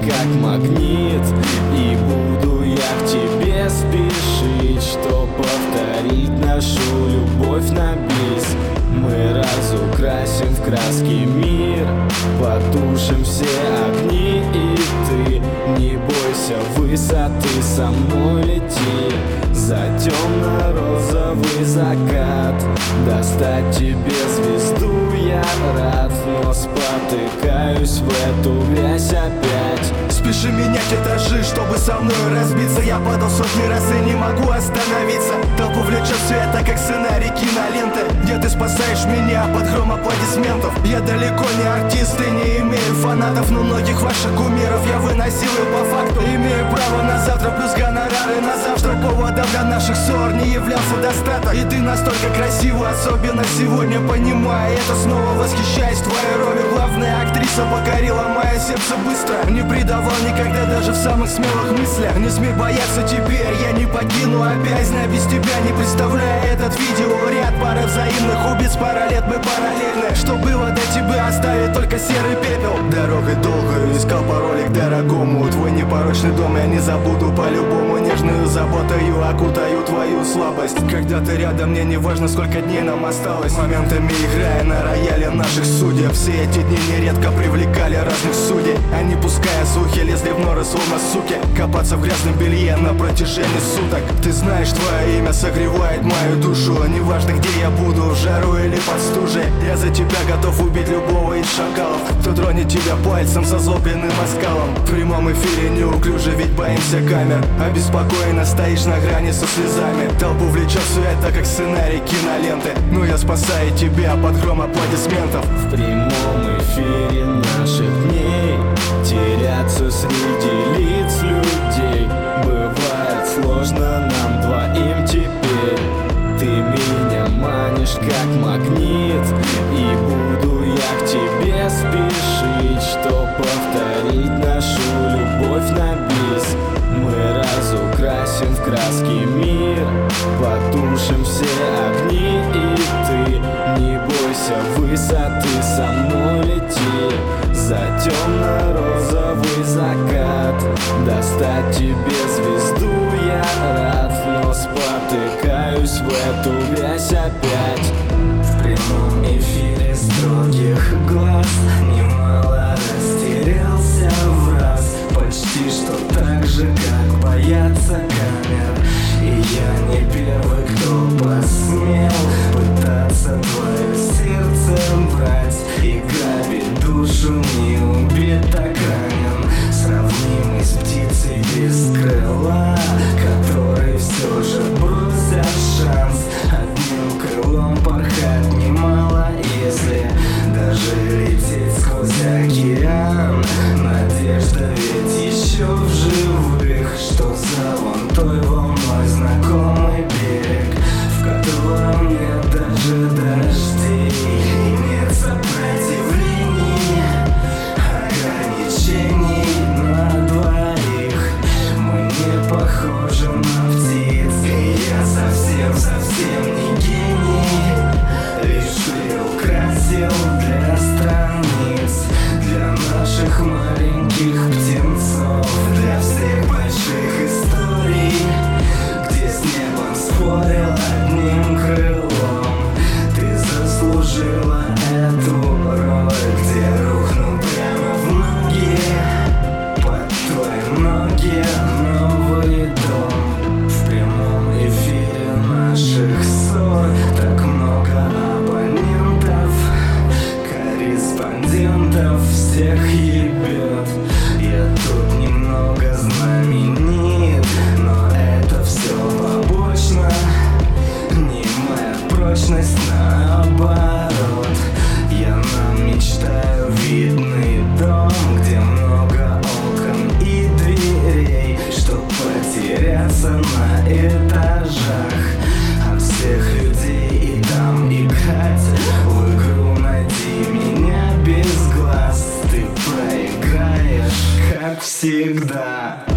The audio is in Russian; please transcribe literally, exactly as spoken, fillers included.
как магнит, и буду я к тебе спешить, чтоб повторить нашу любовь на бис. Мы разукрасим в краски мир, потушим все огни, и ты не бойся высоты, со мной лети за темно-розовый закат. Достать тебе звезду я рад, но спотыкаюсь в эту грязь опять. Спеши менять этажи, чтобы со мной разбиться. Я падал сотни раз и не могу остановиться. Толпу влечет все это, как сценарий киноленты, где ты спасаешь меня под гром аплодисментов. Я далеко не артист и не имею фанатов, но многих ваших кумиров я выносил по факту. Имею право на завтра плюс гонорары на завтра. Поводов для наших ссор не являлся достаток. И ты настолько красива, особенно сегодня, понимая это, снова восхищаюсь твоей роли. Главная актриса покорила мое сердце быстро. Не предавал никогда даже в самых смелых мыслях. Не смей бояться, теперь я не покину опять. Знаю, без тебя не представляю этот видеоряд. Пара взаимных убийц, пара лет мы параллельны. Что было до тебя, оставит только серый пепел. Дорогой долгою искал пароли к дорогому. Твой непорочный дом я не забуду по-любому. Нежную заботою окутаю твою слабость. Когда ты рядом, мне не важно, сколько дней нам осталось. Моментами играя на рояле наших судеб. Все эти дни нередко привлекали разных судей. Они, пуская слухи, лезли в норы, словно суки. Копаться в грязном белье на протяжении суток. Ты знаешь, твое имя согревает мою душу. Неважно, где я буду, в жару или под стужей. Я за тебя готов убить любого из шакалов, кто тронет тебя пальцем со злобленным оскалом. В прямом эфире неуклюже, ведь боимся камер. Обеспокоенно стоишь на грани со слезами. Толпу влечет все это, как сценарий киноленты, но я спасаю тебя под гром аплодисментов. В прямом эфире наших дней теряться среди лиц людей. Бывает сложно нам двоим теперь. Ты меня манишь как магнит, и буду я к тебе спешить, чтоб повторить нашу любовь на бис. Мы разукрасим в краски мир, потушим все огни, и ты не бойся высоты, со мной лети за темно-розовый закат. Достать тебе звезду я рад, но спотыкаюсь в эту грязь опять. В прямом эфире строгих глаз немало растерялся в раз. Почти что так же, как боятся камер. И я не первый, кто посмел пытаться твое сердце брать и грабить душу, не убит, так ранен. Сравнимый с птицей без крыла, который все же бросят шанс. Одним крылом порхать немало, если даже лететь сквозь океан. Надежда ведь еще в живых, что за вон той волной знакомый берег, в котором нет даже дождей и нет сопротивлений, ограничений на двоих. Мы не похожи на птиц, и я совсем-совсем не гений. Лишь приукрасил для страниц, для наших маленьких птенцов, для всех больших историй, где с небом спорил одним крылом. Ты заслужила эту роль, где рухнул прямо в ноги, под твои ноги новый дом. В прямом эфире наших ссор так много абонентов, корреспондентов всех ебет. Я тут немного знаменит, но это все побочно, не моя прочность, наоборот. Я нам мечтаю видный дом, где много окон и дверей, чтоб потеряться на этажах от всех людей и там играть в игру «Найди меня без глаз». Ты проиграешь, как всегда.